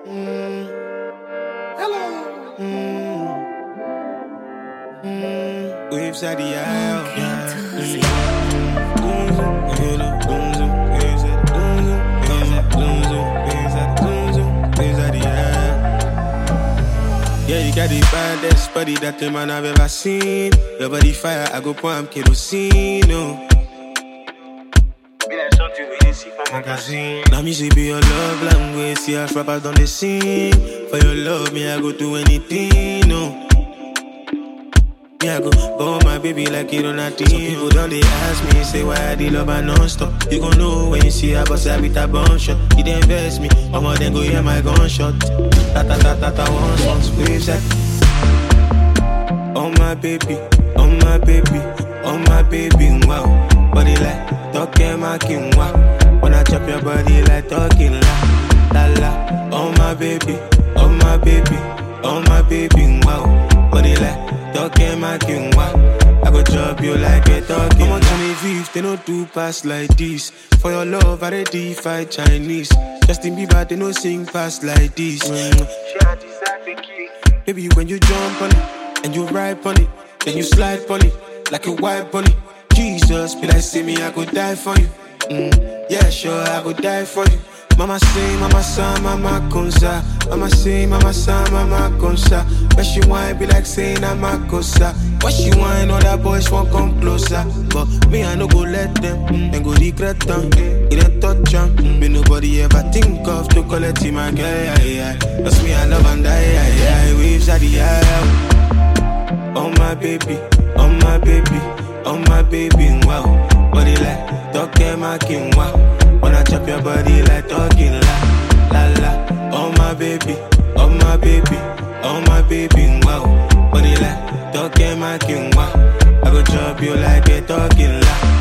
Hello. Waves at the aisle. Yeah, you got the baddest body that the man I've ever seen. Your body fire, I go pour am kerosene. Oh. Now me say be your love language. See us rappers on the scene. For your love, me I go do anything. No. Me I go my baby like you don't have to. Some people don't they ask me, say why I love her non-stop. You gon' know when you see her, but I with a bone shot. You didn't invest me, I'ma then go hear my gunshot. Ta one song, waves at. Oh my baby, oh my baby, oh my baby, wow. Body like talking my king, wow. When I chop your body like talking la la. Oh my baby, oh my baby, oh my baby, wow. Body like talking my king, wow. I go chop you like a talking. I'm on 25, they don't do pass like this. For your love, I ready fight Chinese. Justin Bieber, they don't sing pass like this. Baby, when you jump on it and you ride on it, then you slide on it like a white bunny. Jesus, be like, see me, I could die for you. Yeah, sure, I could die for you. Mama say, mama son, mama consa. Mama say, mama son, mama consa. But she whine be like saying I'm a cosa. What she whine, other boys won't come closer. But me, I no go let them, and go regret them. It ain't touch them. Me nobody ever think of to collect him, my girl. That's me, I love and die. Waves at the eye. Oh my baby, oh my baby, oh my baby, wow. Body like talking my king, wow. When I chop your body like talking la la. Oh my baby, oh my baby, oh my baby, wow. Body like talking my king, wow. I go chop you like a talking la.